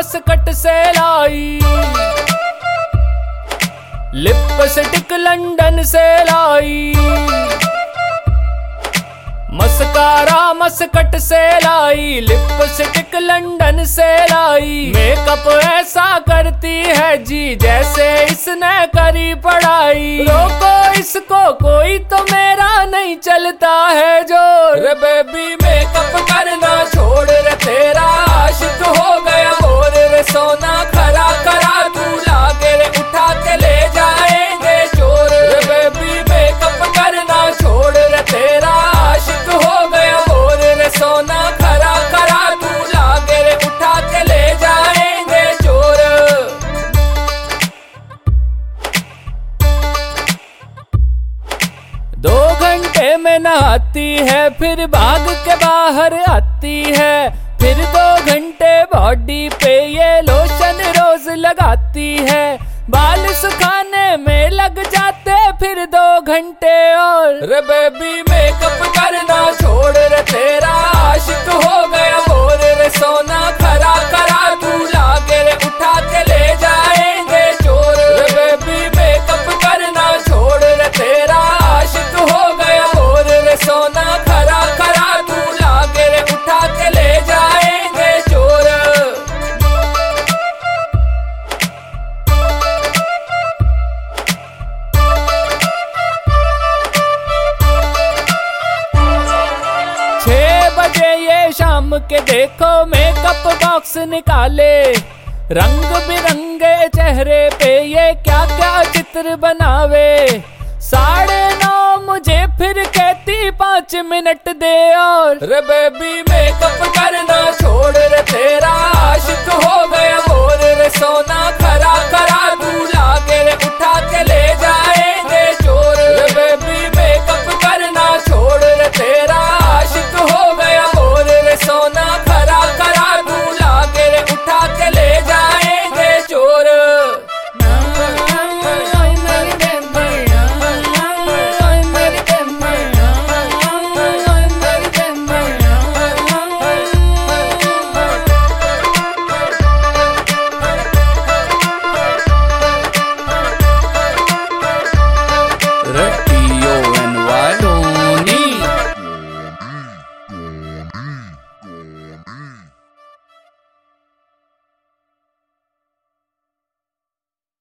Muscat से लाई, lipstick London से लाई, mascara Muscat से लाई, लिपस्टिक लंदन से लाई। मेकअप ऐसा करती है जी जैसे इसने करी पढ़ाई। रोको इसको कोई तो मेरा नहीं चलता है जोर। रे बेबी मेकअप करना छोड़ रे, तेरा आशिक हो गया बोर रे। सोना खरा खरा तू लागे रे, उठा के ले जाएंगे चोर। रे बेबी मेकअप करना छोड़ रे, तेरा आशिक हो गया बोर रे। सोना खरा खरा तू लागे रे, उठा के ले जाएंगे चोर। 2 घंटे में नहाती है, फिर भाग के बाहर आती है। फिर 2 घंटे बॉडी पे ये लोशन रोज लगाती है। बाल सुखाने में लग जाते फिर 2 घंटे और। रे बेबी मेकअप करना छोड़ रे, तेरा आशिक हो गया बोर रे। सोना खरा खरा तू लागे रे, उठा के ले जाएंगे चोर। रे बेबी मेकअप करना छोड़ रे, तेरा आशिक हो गया बोर रे। सोना खरा खरा तू लागे रे, उठा के ले जाएंगे चोर। शाम के देखो मेकअप बॉक्स निकाले, रंग बिरंगे चेहरे पे ये क्या क्या चित्र बनावे। 9:30 मुझे फिर कहती 5 मिनट दे और। रे बेबी मेकअप करना छोड़ रे, तेरा आशिक हो